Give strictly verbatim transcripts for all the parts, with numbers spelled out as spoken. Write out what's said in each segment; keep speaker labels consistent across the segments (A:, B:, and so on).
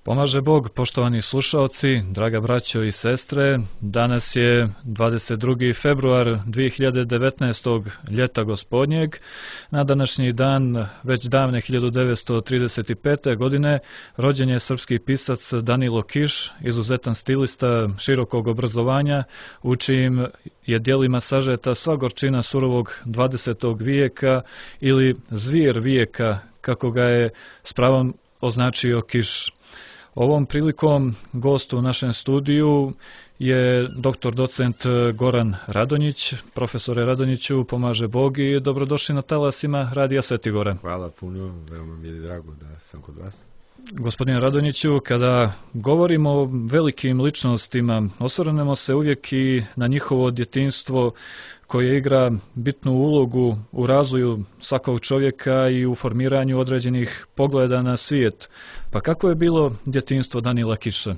A: Pomaže Bog, poštovani slušaoci, draga braćo i sestre. Danas je dvadeset drugi februar dvije hiljade devetnaestog ljeta gospodnjeg. Na današnji dan, već davne hiljadu devetsto trideset pete. godine, rođen je srpski pisac Danilo Kiš, izuzetan stilista širokog obrazovanja, u čijim je djelima sažeta sva gorčina surovog dvadesetog vijeka ili zvir vijeka, kako ga je s pravom označio Kiš. Ovom prilikom gost u našem studiju je doktor docent Goran Radonjić. Profesore Radonjiću, pomaže Bog i dobrodošli na talasima Radija Sveti Goran.
B: Hvala puno, veoma mi je drago da sam kod vas.
A: Gospodine Radonjiću, kada govorimo o velikim ličnostima, osvrnemo se uvijek i na njihovo djetinjstvo koje igra bitnu ulogu u razvoju svakog čovjeka i u formiranju određenih pogleda na svijet. Pa kako je bilo djetinjstvo Danila Kiša?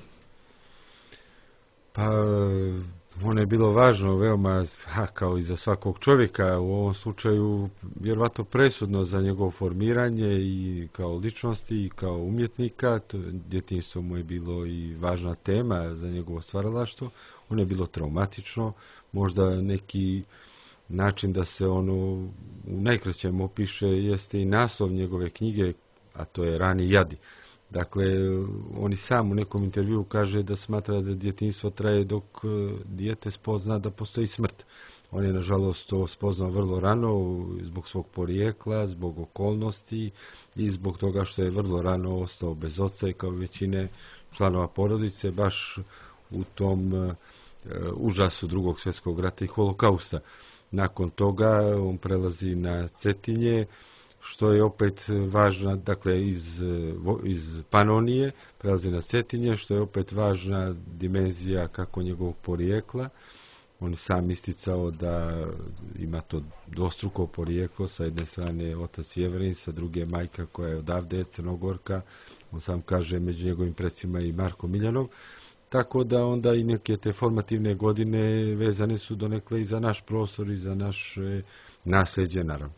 B: Pa ono je bilo važno, veoma, ha, kao i za svakog čovjeka, u ovom slučaju vjerovatno presudno za njegovo formiranje i kao ličnosti i kao umjetnika. To djetinjstvo mu je bilo i važna tema za njegovo stvaralaštvo. Ono je bilo traumatično, možda neki način da se ono u najkraćem opiše jeste i naslov njegove knjige, a to je Rani jadi. Dakle, on i sam u nekom intervjuu kaže da smatra da djetinjstvo traje dok dijete spozna da postoji smrt. On je nažalost to spoznao vrlo rano zbog svog porijekla, zbog okolnosti i zbog toga što je vrlo rano ostao bez oca i kao većine članova porodice baš u tom uh, užasu drugog svjetskog rata i holokausta. Nakon toga on prelazi na Cetinje, što je opet važna, dakle iz, iz Panonije prelazi na Cetinje, što je opet važna dimenzija kako njegovog porijekla. On je sam isticao da ima to dvostruko porijeklo, sa jedne strane otac Jevrin, sa druge majka koja je odavde, Crnogorka. On sam kaže među njegovim predsima i Marko Miljanov. Tako da onda i neke te formativne godine vezane su donekle i za naš prostor i za naše nasljeđe, naravno.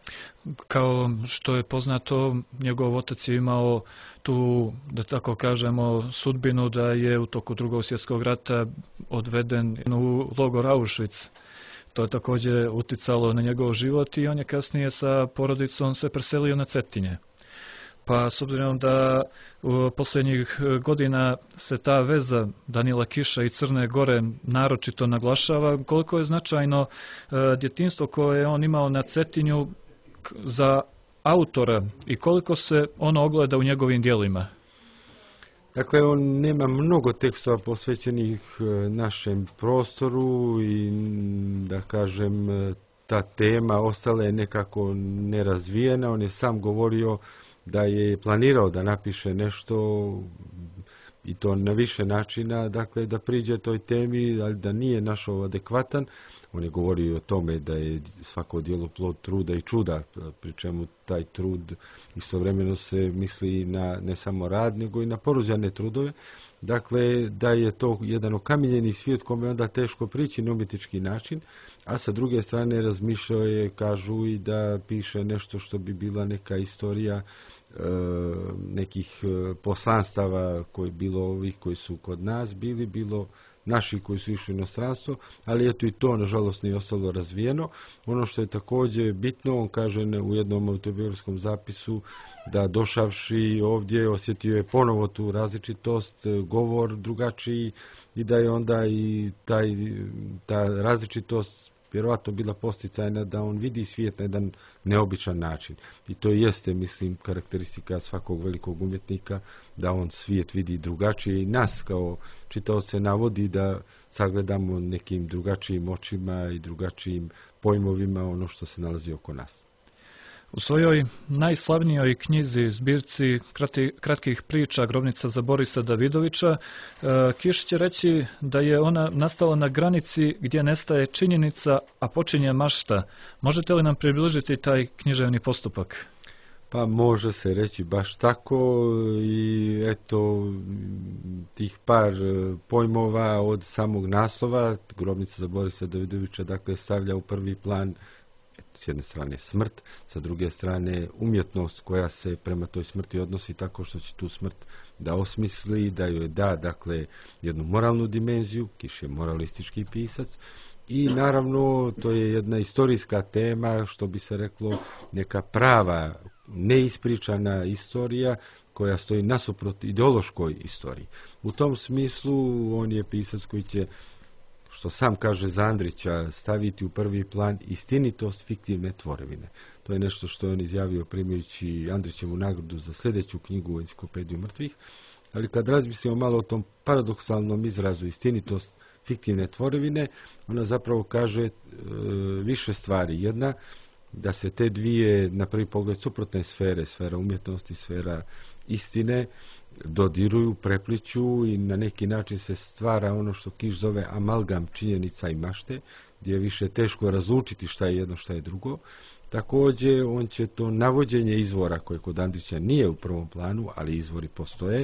A: Kao što je poznato, njegov otac je imao tu, da tako kažemo, sudbinu da je u toku drugog svjetskog rata odveden u logor Auschwitz. To je također uticalo na njegov život i on je kasnije sa porodicom se preselio na Cetinje. Pa s obzirom da u posljednjih godina se ta veza Danila Kiša i Crne Gore naročito naglašava, koliko je značajno djetinjstvo koje je on imao na Cetinju za autora i koliko se ono ogleda u njegovim djelima?
B: Dakle, on nema mnogo tekstova posvećenih našem prostoru i, da kažem, ta tema ostala je nekako nerazvijena. On je sam govorio da je planirao da napiše nešto i to na više načina, dakle da priđe toj temi, ali da nije našao adekvatan. On je govorio o tome da je svako djelo plod truda i čuda, pri čemu taj trud istovremeno se misli na ne samo rad, nego i na poruđane trudove. Dakle, da je to jedan okamenjeni svijet kome onda teško prići na umjetnički način, a sa druge strane razmišljao je, kažu, i da piše nešto što bi bila neka istorija e, nekih poslanstava koji bilo ovih koji su kod nas bili, bilo naši koji su išli u inostranstvo, ali eto i to nažalost nije ostalo razvijeno. Ono što je također bitno, on kaže u jednom autobiografskom zapisu da došavši ovdje osjetio je ponovo tu različitost, govor drugačiji i da je onda i taj, ta različitost vjerovatno bila posticajna da on vidi svijet na jedan neobičan način. I to jeste, mislim, karakteristika svakog velikog umjetnika, da on svijet vidi drugačije i nas kao čitaoce navodi da sagledamo nekim drugačijim očima i drugačijim pojmovima ono što se nalazi oko nas.
A: U svojoj najslavnijoj knjizi, zbirci krati, kratkih priča Grobnica za Borisa Davidovića, Kiš će reći da je ona nastala na granici gdje nestaje činjenica, a počinje mašta. Možete li nam približiti taj književni postupak?
B: Pa može se reći baš tako i eto tih par pojmova od samog naslova Grobnica za Borisa Davidovića, dakle stavlja u prvi plan s jedne strane smrt, sa druge strane umjetnost koja se prema toj smrti odnosi tako što će tu smrt da osmisli, da joj da, dakle, jednu moralnu dimenziju. Kiš je moralistički pisac. I naravno, to je jedna istorijska tema, što bi se reklo, neka prava, neispričana istorija koja stoji nasuprot ideološkoj istoriji. U tom smislu on je pisac koji će, što sam kaže za Andrića, staviti u prvi plan istinitost fiktivne tvorevine. To je nešto što je on izjavio primajući Andrićevu nagradu za sljedeću knjigu o Enciklopediju mrtvih. Ali kad razmislimo malo o tom paradoksalnom izrazu istinitost fiktivne tvorevine, ona zapravo kaže e, više stvari. Jedna, da se te dvije, na prvi pogled, suprotne sfere, sfera umjetnosti, sfera istine, dodiruju, prepliću i na neki način se stvara ono što Kiš zove amalgam činjenica i mašte, gdje je više teško razlučiti šta je jedno, šta je drugo. Također, on će to navođenje izvora, koje kod Andrića nije u prvom planu, ali izvori postoje,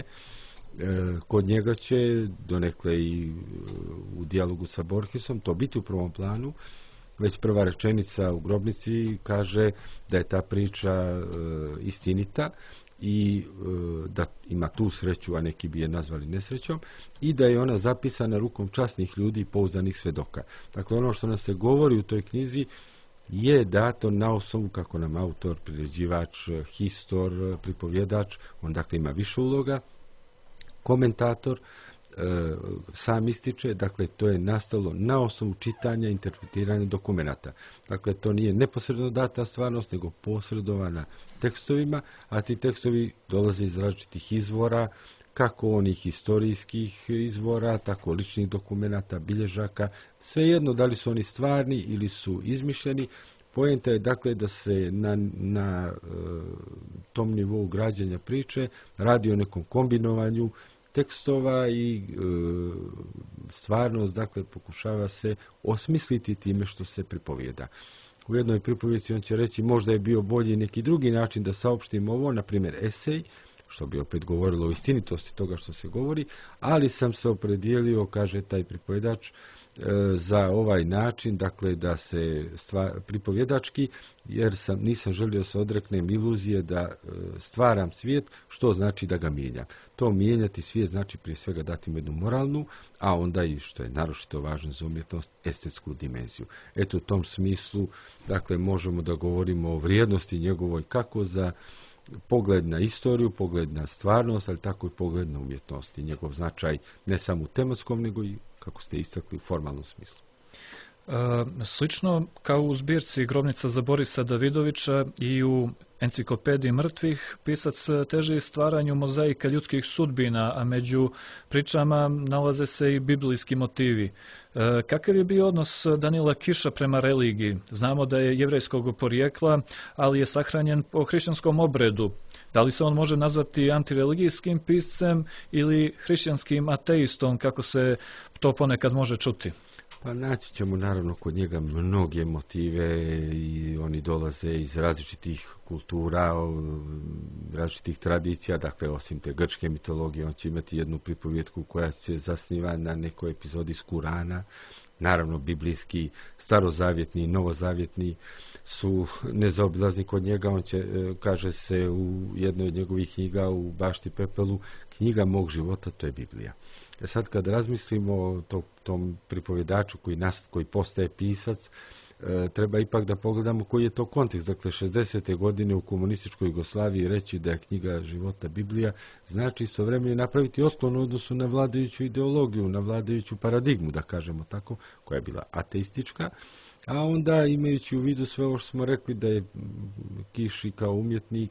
B: kod njega će donekle i u dijalogu sa Borgesom to biti u prvom planu. Već prva rečenica u Grobnici kaže da je ta priča e, istinita i e, da ima tu sreću, a neki bi je nazvali nesrećom, i da je ona zapisana rukom časnih ljudi i pouzdanih svedoka. Dakle, ono što nam se govori u toj knjizi je dato na osnovu, kako nam autor, priređivač, histor, pripovjedač, on dakle ima više uloga, komentator, e, sam ističe, dakle to je nastalo na osnovu čitanja, interpretiranja dokumenata. Dakle, to nije neposredno data stvarnost, nego posredovana tekstovima, a ti tekstovi dolaze iz različitih izvora, kako onih historijskih izvora, tako ličnih dokumenata, bilježaka, svejedno da li su oni stvarni ili su izmišljeni. Poenta je dakle da se na, na e, tom nivou građenja priče radi o nekom kombinovanju tekstova i e, stvarnost, dakle, pokušava se osmisliti time što se pripovijeda. U jednoj pripovijesti on će reći možda je bio bolji neki drugi način da saopštim ovo, na primjer esej, što bi opet govorilo o istinitosti toga što se govori, ali sam se opredijelio, kaže taj pripovjedač, za ovaj način, dakle da se stva, pripovjedački, jer sam, nisam želio se odreknem iluzije da stvaram svijet, što znači da ga mijenjam. To mijenjati svijet znači prije svega dati mu jednu moralnu, a onda i, što je naročito važno za umjetnost, estetsku dimenziju. Eto, u tom smislu, dakle, možemo da govorimo o vrijednosti njegovoj kako za pogled na istoriju, pogled na stvarnost, ali tako i pogled na umjetnost i njegov značaj ne samo u tematskom, nego i, kako ste istakli, u formalnom smislu.
A: E, slično kao u zbirci Grobnica za Borisa Davidovića i u Enciklopediji mrtvih, pisac teži stvaranju mozaika ljudskih sudbina, a među pričama nalaze se i biblijski motivi. E, kakav je bio odnos Danila Kiša prema religiji? Znamo da je jevrejskog porijekla, ali je sahranjen po hrišćanskom obredu. Da li se on može nazvati antireligijskim piscem ili hrišćanskim ateistom, kako se to ponekad može čuti?
B: Pa naći ćemo naravno kod njega mnoge motive i oni dolaze iz različitih kultura, različitih tradicija, dakle osim te grčke mitologije on će imati jednu pripovjetku koja se zasniva na nekoj epizodi iz Kurana. Naravno, biblijski, starozavjetni i novozavjetni su nezaobilazni kod njega. On će, kaže se u jednoj od njegovih knjiga, u Bašti pepelu, knjiga mog života, to je Biblija. E sad kad razmislimo o to, tom pripovjedaču koji, nas, koji postaje pisac, e, treba ipak da pogledamo koji je to kontekst. Dakle, šezdesete godine u komunističkoj Jugoslaviji reći da je knjiga života Biblija, znači istovremeno napraviti otklon u odnosu na vladajuću ideologiju, na vladajuću paradigmu, da kažemo tako, koja je bila ateistička. A onda, imajući u vidu sve ovo što smo rekli, da je Kiš i kao umjetnik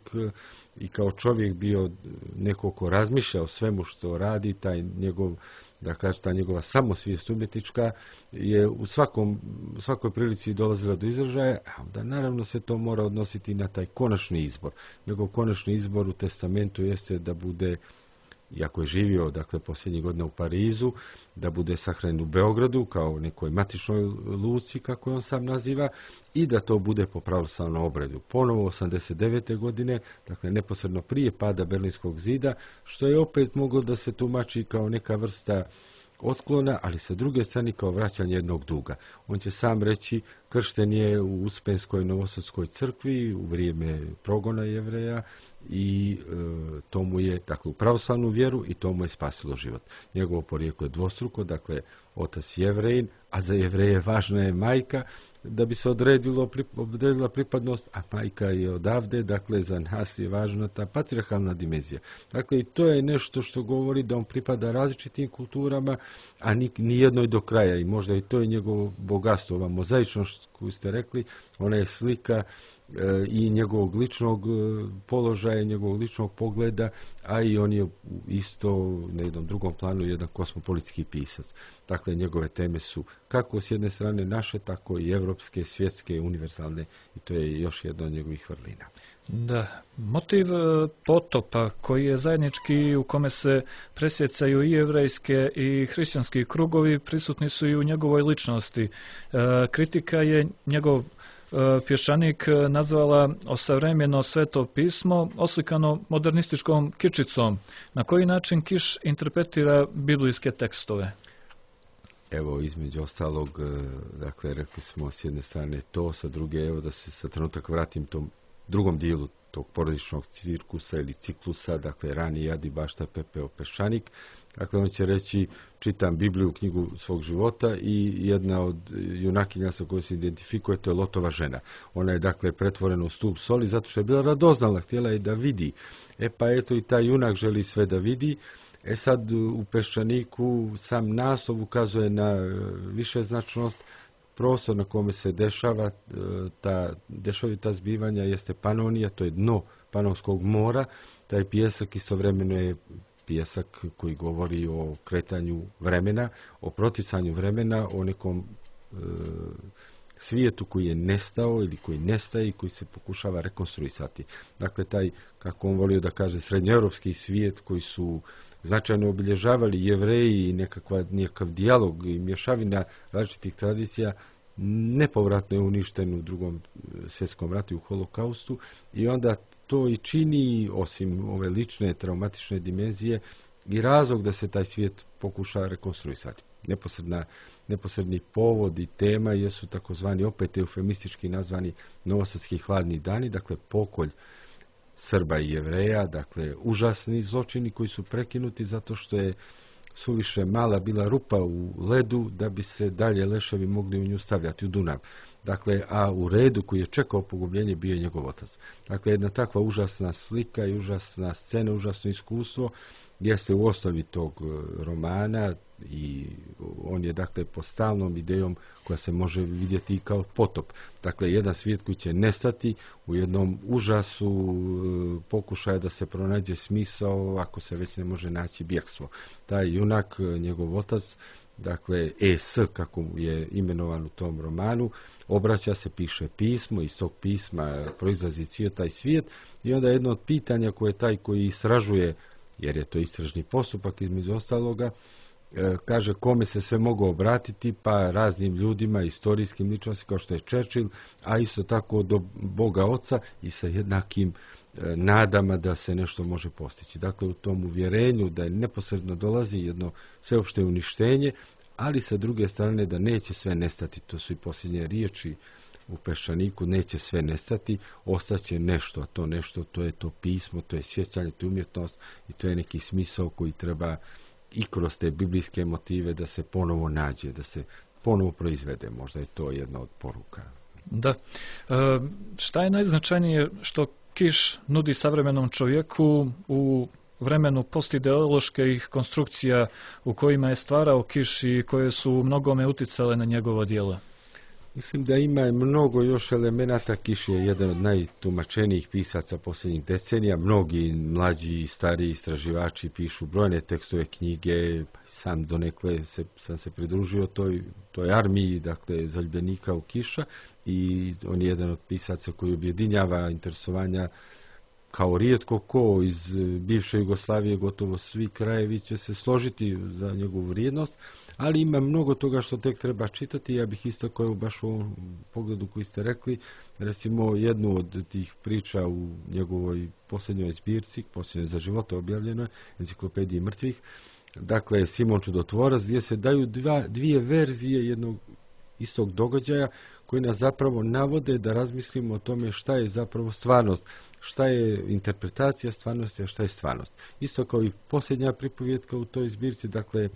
B: i kao čovjek bio neko ko razmišlja o svemu što radi, taj njegov, da kaže, ta njegova samosvijest umjetnička je u svakom, svakoj prilici dolazila do izražaja, a onda naravno se to mora odnositi na taj konačni izbor. Njegov konačni izbor u testamentu jeste da bude, iako je živio, dakle, posljednjih godina u Parizu, da bude sahranjen u Beogradu kao nekoj matičnoj luci, kako on sam naziva, i da to bude po pravoslavnom obredu. Ponovo osamdeset devete godine, dakle neposredno prije pada Berlinskog zida, što je opet moglo da se tumači kao neka vrsta otklona, ali sa druge strane kao vraćanje jednog duga. On će sam reći, kršten je u Uspenskoj novosadskoj crkvi u vrijeme progona Jevreja i e, to mu je, dakle, u pravoslavnu vjeru i to mu je spasilo život. Njegovo porijeklo je dvostruko, dakle, otac Jevrejin, a za Jevreje važna je majka, da bi se odredilo, odredila pripadnost, a majka je odavde, dakle za nas je važna ta patrijarhalna dimenzija. Dakle, i to je nešto što govori da on pripada različitim kulturama, a ni, ni jednoj do kraja, i možda i to je njegovo bogatstvo, ova mozaičnost koju ste rekli, ona je slika e, i njegovog ličnog e, položaja, njegovog ličnog pogleda, a i on je isto na jednom drugom planu jedan kosmopolitski pisac. Dakle, njegove teme su kako s jedne strane naše, tako i evropske, svjetske, univerzalne, i to je još jedna od njegovih vrlina.
A: Da, motiv potopa koji je zajednički, u kome se presjecaju i jevrejske i hrišćanski krugovi, prisutni su i u njegovoj ličnosti. E, kritika je njegov e, pješčanik nazvala osavremeno sveto pismo oslikano modernističkom kičicom. Na koji način Kiš interpretira biblijske tekstove?
B: Evo, između ostalog, dakle, rekli smo s jedne strane to, sa druge, evo da se sa trenutak vratim tom drugom dijelu tog porodičnog cirkusa ili ciklusa, dakle, rani jadi, bašta, pepeo, peščanik. Dakle, on će reći, čitam Bibliju, knjigu svog života, i jedna od junakinja sa kojoj se identifikuje, to je Lotova žena. Ona je, dakle, pretvorena u stup soli zato što je bila radoznala, htjela je da vidi. E pa eto, i taj junak želi sve da vidi. E sad, u Peščaniku sam naslov ukazuje na višeznačnost. Prostor na kome se dešava ta, dešavaju ta zbivanja jeste Panonija, to je dno Panonskog mora. Taj pijesak istovremeno je pijesak koji govori o kretanju vremena, o proticanju vremena, o nekom e, svijetu koji je nestao ili koji nestaje i koji se pokušava rekonstruisati. Dakle, taj, kako on volio da kaže, srednjoeuropski svijet koji su značajno obilježavali Jevreji i nekakva, nekakav dijalog i mješavina različitih tradicija, nepovratno je uništen u drugom svjetskom ratu i u holokaustu, i onda to i čini, osim ove lične traumatične dimenzije, i razlog da se taj svijet pokuša rekonstruisati. Neposredna, neposredni povod i tema jesu takozvani, opet eufemistički nazvani, novosadski hladni dani, dakle pokolj Srba i Jevreja, dakle užasni zločini koji su prekinuti zato što je suviše mala bila rupa u ledu da bi se dalje leševi mogli u nju stavljati u Dunav. Dakle, a u redu koji je čekao pogubljenje bio je njegov otac. Dakle, jedna takva užasna slika i užasna scena, užasno iskustvo jeste u osnovi tog romana, i on je, dakle, po stalnom idejom koja se može vidjeti i kao potop. Dakle, jedan svijet koji će nestati u jednom užasu pokušaja da se pronađe smisao, ako se već ne može naći bjekstvo. Taj junak, njegov otac, dakle E S, kako je imenovan u tom romanu, obraća se, piše pismo, iz tog pisma proizlazi cijel taj svijet, i onda jedno od pitanja koje taj koji istražuje, jer je to istražni postupak između ostaloga, kaže kome se sve mogu obratiti, pa raznim ljudima, istorijskim ličnostima kao što je Churchill, a isto tako do Boga Oca i sa jednakim nadama da se nešto može postići. Dakle, u tom uvjerenju da je neposredno dolazi jedno sveopšte uništenje, ali sa druge strane da neće sve nestati. To su i posljednje riječi u Peščaniku, neće sve nestati, ostaće nešto, a to nešto, to je to pismo, to je sjećanje, to je umjetnost i to je neki smisao koji treba i kroz te biblijske motive da se ponovo nađe, da se ponovo proizvede. Možda je to jedna od poruka.
A: Da. E, šta je najznačajnije što Kiš nudi savremenom čovjeku u vremenu postideoloških konstrukcija u kojima je stvarao Kiš i koje su mnogome uticale na njegovo djelo?
B: Mislim da ima mnogo još elemenata. Kiš je jedan od najtumačenijih pisaca posljednjih decenija. Mnogi mlađi i stariji istraživači pišu brojne tekstove, knjige. Sam donekle se, sam se pridružio toj, toj armiji, dakle, zaljubljenika u Kiša, i on je jedan od pisaca koji objedinjava interesovanja kao rijetko ko iz bivše Jugoslavije. Gotovo svi krajevi će se složiti za njegovu vrijednost, ali ima mnogo toga što tek treba čitati. Ja bih isto koji baš u ovom pogledu koji ste rekli, recimo jednu od tih priča u njegovoj posljednjoj zbirci, posljednjoj za života objavljenoj, Enciklopediji mrtvih, dakle Simon Čudotvorac, gdje se daju dva, dvije verzije jednog istog događaja koji nas zapravo navode da razmislimo o tome šta je zapravo stvarnost, šta je interpretacija stvarnosti, a šta je stvarnost. Isto kao i posljednja pripovjetka u toj zbirci, dakle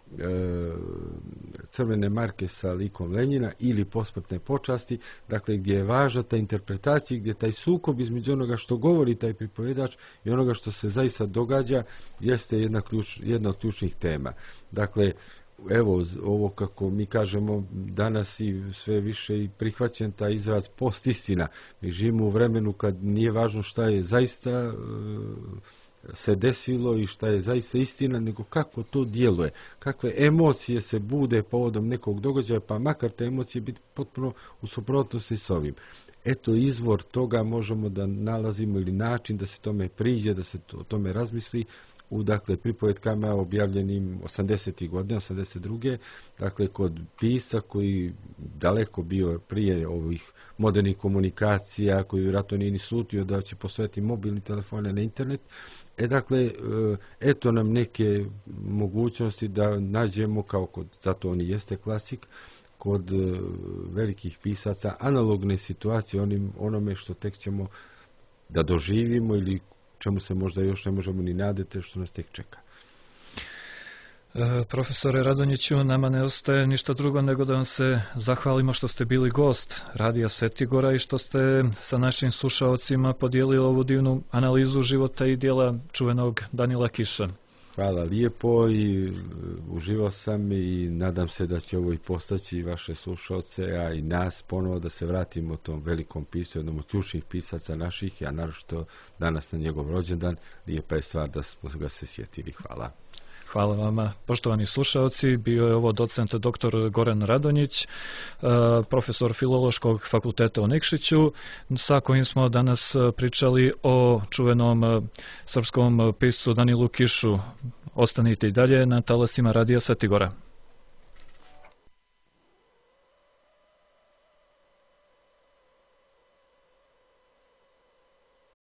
B: Crvene marke sa likom Lenjina ili Posmrtne počasti, dakle gdje je važna ta interpretacija, gdje taj sukob između onoga što govori taj pripovjedač i onoga što se zaista događa jeste jedna, ključ, jedna od ključnih tema. Dakle, evo, ovo kako mi kažemo danas i sve više i prihvaćen taj izraz postistina. Mi živimo u vremenu kad nije važno šta je zaista se desilo i šta je zaista istina, nego kako to djeluje, kakve emocije se bude povodom nekog događaja, pa makar te emocije biti potpuno u suprotnosti s ovim. Eto, izvor toga možemo da nalazimo ili način da se tome priđe, da se to, o tome razmisli u, dakle, pripovetkama objavljenim osamdesetih godina, osamdeset druge dakle, kod pisca koji daleko bio prije ovih modernih komunikacija, koji vjerojatno nije ni slutio da će posvetiti mobilni telefone na internet. E, dakle, eto nam neke mogućnosti da nađemo, kao kod, zato on i jeste klasik, kod velikih pisaca, analogne situacije onim, onome što tek ćemo da doživimo ili čemu se možda još ne možemo ni nadati što nas tek čeka.
A: E, profesore Radonjiću, nama ne ostaje ništa drugo nego da vam se zahvalimo što ste bili gost Radija Setigora i što ste sa našim slušaocima podijelili ovu divnu analizu života i dijela čuvenog Danila Kiša.
B: Hvala lijepo i uživao sam i nadam se da će ovo i postaći vaše slušalce, a i nas ponovo da se vratimo tom velikom pisu, jednom od ključnih pisaca naših, a naročito danas na njegov rođendan. Lijepa je stvar da smo ga se sjetili. Hvala.
A: Hvala vama, poštovani slušaoci. Bio je ovo docent doktor Goran Radonjić, profesor Filološkog fakulteta u Nikšiću, sa kojim smo danas pričali o čuvenom srpskom piscu Danilu Kišu. Ostanite i dalje na talasima Radija Setigora.